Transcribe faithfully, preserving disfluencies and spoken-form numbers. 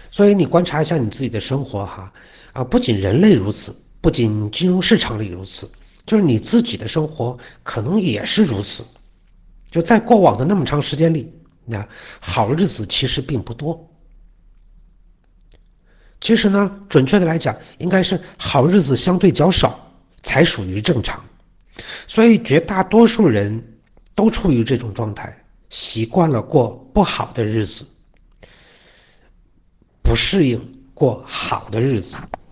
所以你观察一下你自己的生活哈，啊，不仅人类如此，不仅金融市场里如此，就是你自己的生活可能也是如此。就在过往的那么长时间里，那好日子其实并不多。其实呢，准确的来讲，应该是好日子相对较少，才属于正常。所以绝大多数人都处于这种状态，习惯了过不好的日子，不适应过好的日子。